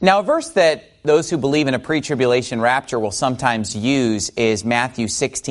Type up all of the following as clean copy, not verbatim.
Now, a verse that those who believe in a pre-tribulation rapture will sometimes use is Matthew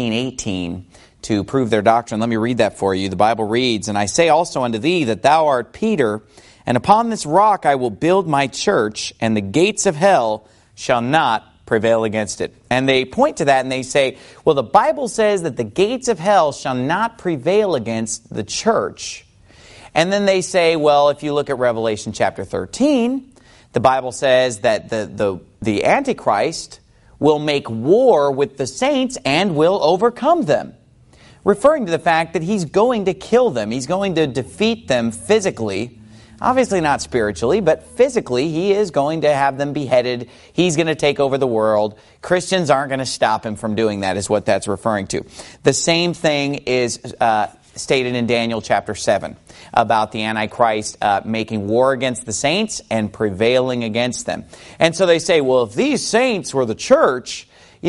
16:18 to prove their doctrine. Let me read that for you. The Bible reads, "And I say also unto thee that thou art Peter, and upon this rock I will build my church, and the gates of hell shall not prevail against it." And they point to that and they say, well, the Bible says that the gates of hell shall not prevail against the church. And then they say, well, if you look at Revelation chapter 13, the Bible says that the Antichrist will make war with the saints and will overcome them, referring to the fact that he's going to kill them. He's going to defeat them physically. Obviously not spiritually, but physically he is going to have them beheaded. He's going to take over the world. Christians aren't going to stop him from doing that, is what that's referring to. The same thing is stated in Daniel chapter 7 about the Antichrist making war against the saints and prevailing against them. And so they say, well, if these saints were the church,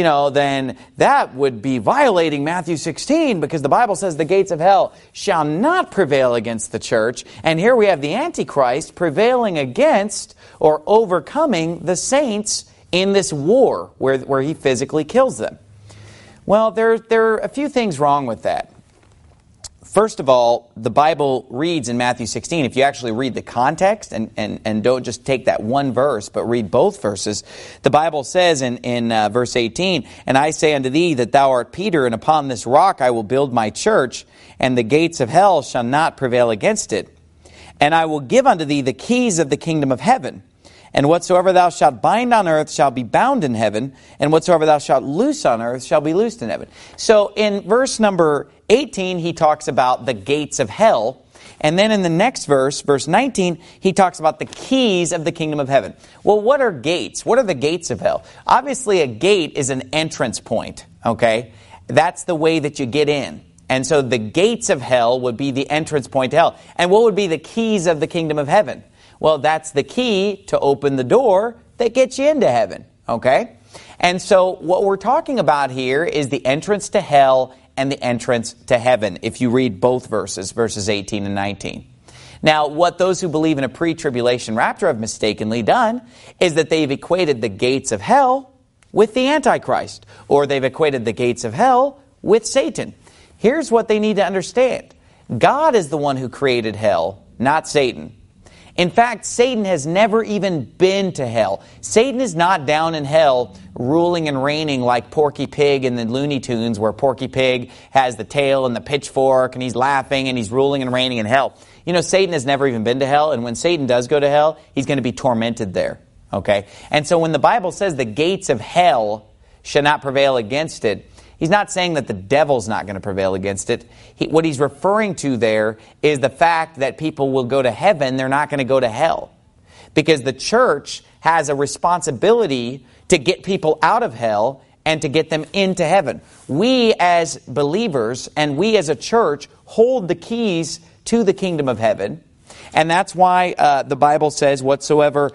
then that would be violating Matthew 16, because the Bible says the gates of hell shall not prevail against the church. And here we have the Antichrist prevailing against or overcoming the saints in this war where he physically kills them. Well, there are a few things wrong with that. First of all, the Bible reads in Matthew 16, if you actually read the context and don't just take that one verse, but read both verses, the Bible says in verse 18, "And I say unto thee that thou art Peter, and upon this rock I will build my church, and the gates of hell shall not prevail against it. And I will give unto thee the keys of the kingdom of heaven. And whatsoever thou shalt bind on earth shall be bound in heaven, and whatsoever thou shalt loose on earth shall be loosed in heaven." So in verse number 18, he talks about the gates of hell. And then in the next verse, verse 19, he talks about the keys of the kingdom of heaven. Well, what are gates? What are the gates of hell? Obviously, a gate is an entrance point, okay? That's the way that you get in. And so the gates of hell would be the entrance point to hell. And what would be the keys of the kingdom of heaven? Well, that's the key to open the door that gets you into heaven, okay? And so what we're talking about here is the entrance to hell and the entrance to heaven, if you read both verses, verses 18 and 19. Now, what those who believe in a pre-tribulation rapture have mistakenly done is that they've equated the gates of hell with the Antichrist, or they've equated the gates of hell with Satan. Here's what they need to understand. God is the one who created hell, not Satan. In fact, Satan has never even been to hell. Satan is not down in hell ruling and reigning like Porky Pig in the Looney Tunes, where Porky Pig has the tail and the pitchfork and he's laughing and he's ruling and reigning in hell. Satan has never even been to hell, and when Satan does go to hell, he's going to be tormented there. Okay? And so when the Bible says the gates of hell shall not prevail against it, he's not saying that the devil's not going to prevail against it. What he's referring to there is the fact that people will go to heaven, they're not going to go to hell. Because the church has a responsibility to get people out of hell and to get them into heaven. We as believers and we as a church hold the keys to the kingdom of heaven. And that's why the Bible says, whatsoever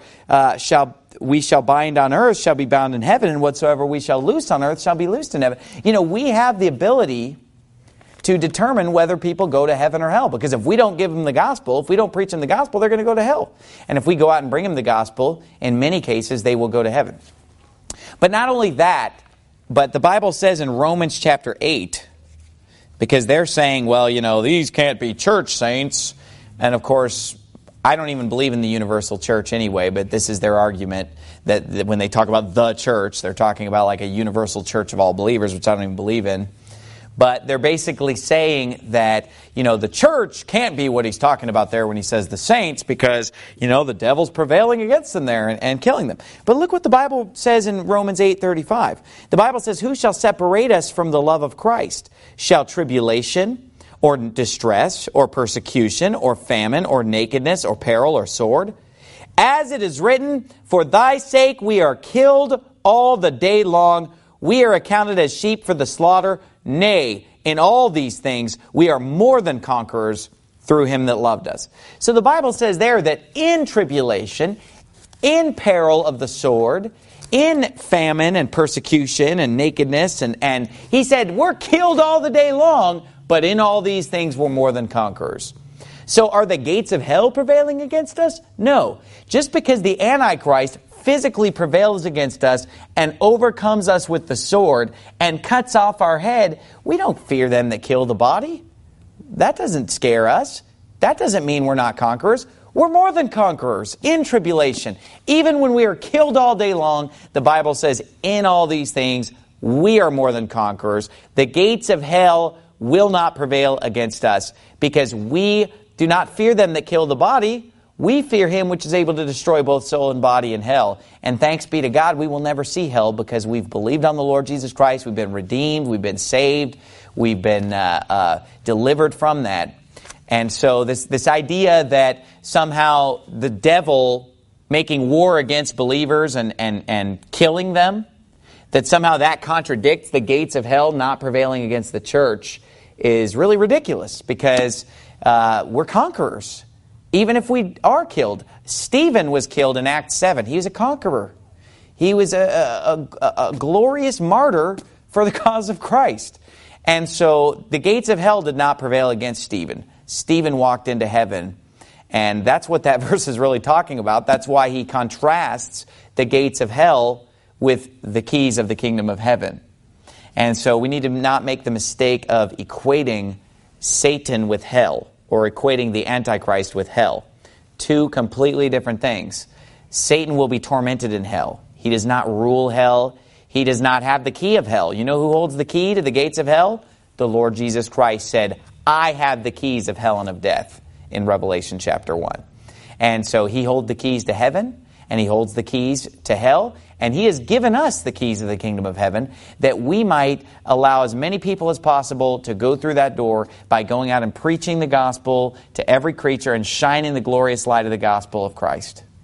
we shall bind on earth shall be bound in heaven, and whatsoever we shall loose on earth shall be loosed in heaven. We have the ability to determine whether people go to heaven or hell. Because if we don't give them the gospel, if we don't preach them the gospel, they're going to go to hell. And if we go out and bring them the gospel, in many cases, they will go to heaven. But not only that, but the Bible says in Romans chapter 8, because they're saying, well, these can't be church saints. And of course, I don't even believe in the universal church anyway, but this is their argument that when they talk about the church, they're talking about like a universal church of all believers, which I don't even believe in. But they're basically saying that, the church can't be what he's talking about there when he says the saints, because, the devil's prevailing against them there and killing them. But look what the Bible says in Romans 8:35. The Bible says, "Who shall separate us from the love of Christ? Shall tribulation, or distress, or persecution, or famine, or nakedness, or peril, or sword? As it is written, for thy sake we are killed all the day long. We are accounted as sheep for the slaughter. Nay, in all these things we are more than conquerors through him that loved us." So the Bible says there that in tribulation, in peril of the sword, in famine and persecution and nakedness, and he said we're killed all the day long, but in all these things we're more than conquerors. So are the gates of hell prevailing against us? No. Just because the Antichrist physically prevails against us and overcomes us with the sword and cuts off our head, we don't fear them that kill the body. That doesn't scare us. That doesn't mean we're not conquerors. We're more than conquerors in tribulation. Even when we are killed all day long, the Bible says, in all these things, we are more than conquerors. The gates of hell will not prevail against us, because we do not fear them that kill the body. We fear Him which is able to destroy both soul and body in hell. And thanks be to God, we will never see hell, because we've believed on the Lord Jesus Christ. We've been redeemed. We've been saved. We've been delivered from that. And so this idea that somehow the devil making war against believers and killing them, that somehow that contradicts the gates of hell not prevailing against the church, is really ridiculous, because we're conquerors. Even if we are killed. Stephen was killed in Acts 7. He was a conqueror. He was a glorious martyr for the cause of Christ. And so the gates of hell did not prevail against Stephen. Stephen walked into heaven. And that's what that verse is really talking about. That's why he contrasts the gates of hell with the keys of the kingdom of heaven. And so we need to not make the mistake of equating Satan with hell, or equating the Antichrist with hell. Two completely different things. Satan will be tormented in hell. He does not rule hell. He does not have the key of hell. You know who holds the key to the gates of hell? The Lord Jesus Christ said, I have the keys of hell and of death, in Revelation chapter 1. And so He holds the keys to heaven, and He holds the keys to hell, and He has given us the keys of the kingdom of heaven, that we might allow as many people as possible to go through that door by going out and preaching the gospel to every creature and shining the glorious light of the gospel of Christ.